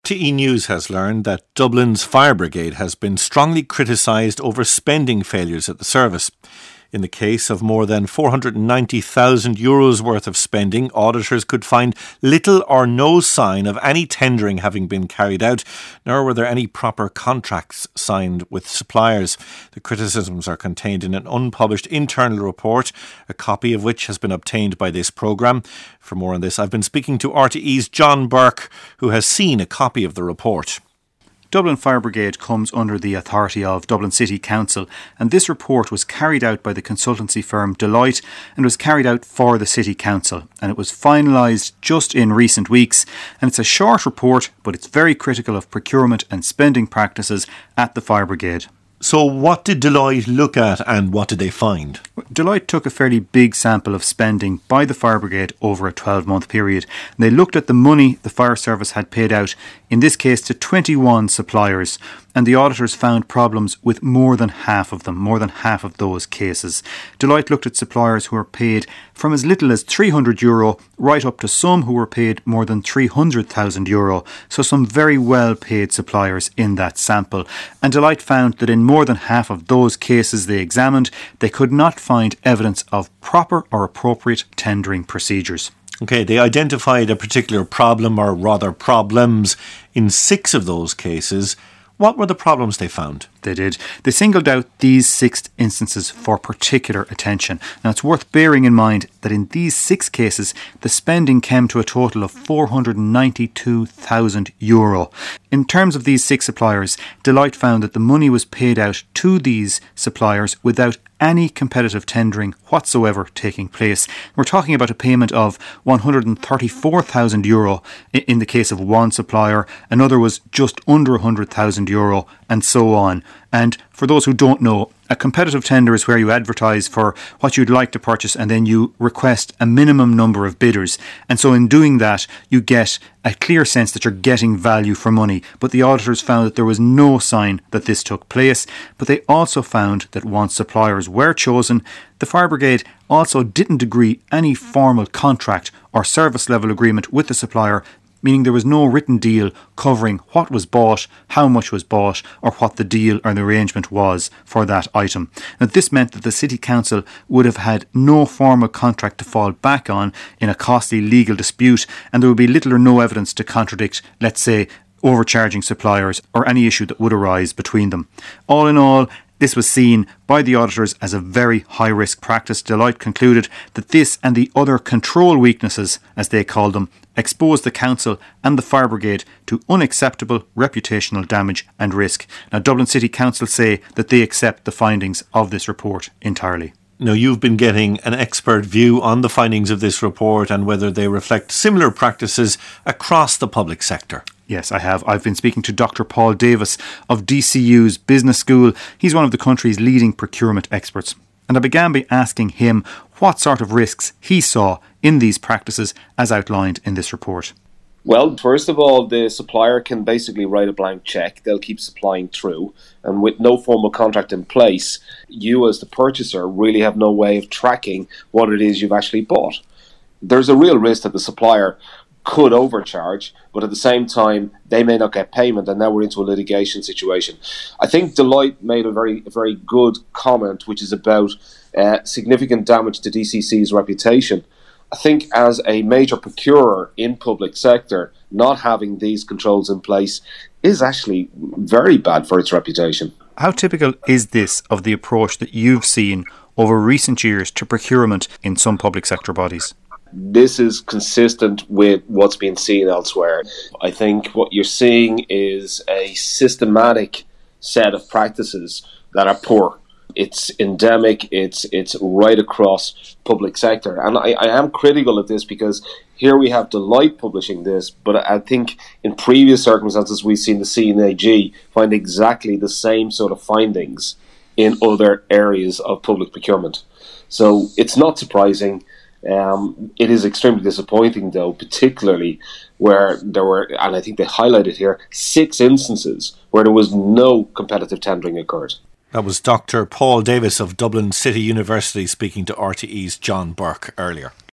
RTE News has learned that Dublin's fire brigade has been strongly criticised over spending failures at the service. In the case of more than €490,000 worth of spending, auditors could find little or no sign of any tendering having been carried out, nor were there any proper contracts signed with suppliers. The criticisms are contained in an unpublished internal report, a copy of which has been obtained by this programme. For more on this, I've been speaking to RTE's John Burke, who has seen a copy of the report. Dublin Fire Brigade comes under the authority of Dublin City Council, and this report was carried out by the consultancy firm Deloitte and was carried out for the City Council, and it was finalised just in recent weeks. And it's a short report, but it's very critical of procurement and spending practices at the Fire Brigade. So what did Deloitte look at and what did they find? Deloitte took a fairly big sample of spending by the Fire Brigade over a 12-month period. And they looked at the money the fire service had paid out, in this case to 21 suppliers, and the auditors found problems with more than half of them, more than half of those cases. Deloitte looked at suppliers who were paid from as little as €300 right up to some who were paid more than €300,000, so some very well paid suppliers in that sample. And Deloitte found that in more than half of those cases they examined, they could not find evidence of proper or appropriate tendering procedures. Okay, they identified a particular problem, or rather problems, in 6 of those cases. What were the problems they found? They did. They singled out these 6 instances for particular attention. Now, it's worth bearing in mind that in these 6 cases, the spending came to a total of €492,000. In terms of these 6 suppliers, Deloitte found that the money was paid out to these suppliers without any competitive tendering whatsoever taking place. We're talking about a payment of €134,000 in the case of one supplier. Another was just under €100,000, and so on. And for those who don't know, a competitive tender is where you advertise for what you'd like to purchase and then you request a minimum number of bidders. And so in doing that, you get a clear sense that you're getting value for money. But the auditors found that there was no sign that this took place. But they also found that once suppliers were chosen, the Fire Brigade also didn't agree any formal contract or service level agreement with the supplier, meaning there was no written deal covering what was bought, how much was bought, or what the deal or the arrangement was for that item. Now, this meant that the City Council would have had no formal contract to fall back on in a costly legal dispute, and there would be little or no evidence to contradict, let's say, overcharging suppliers or any issue that would arise between them. All in all, this was seen by the auditors as a very high-risk practice. Deloitte concluded that this and the other control weaknesses, as they called them, exposed the Council and the Fire Brigade to unacceptable reputational damage and risk. Now, Dublin City Council say that they accept the findings of this report entirely. Now, you've been getting an expert view on the findings of this report and whether they reflect similar practices across the public sector. Yes, I have. I've been speaking to Dr. Paul Davis of DCU's Business School. He's one of the country's leading procurement experts. And I began by asking him what sort of risks he saw in these practices as outlined in this report. Well, first of all, the supplier can basically write a blank cheque. They'll keep supplying through. And with no formal contract in place, you as the purchaser really have no way of tracking what it is you've actually bought. There's a real risk that the supplier could overcharge, but at the same time, they may not get payment, and now we're into a litigation situation. I think Deloitte made a very good comment, which is about significant damage to DCC's reputation. I think as a major procurer in public sector, not having these controls in place is actually very bad for its reputation. How typical is this of the approach that you've seen over recent years to procurement in some public sector bodies? This is consistent with what's been seen elsewhere. I think what you're seeing is a systematic set of practices that are poor. It's endemic, it's right across public sector. And I am critical of this because here we have Deloitte publishing this, but I think in previous circumstances we've seen the CNAG find exactly the same sort of findings in other areas of public procurement. So it's not surprising. It is extremely disappointing, though, particularly where there were, and I think they highlighted here, 6 instances where there was no competitive tendering occurred. That was Dr. Paul Davis of Dublin City University speaking to RTE's John Burke earlier.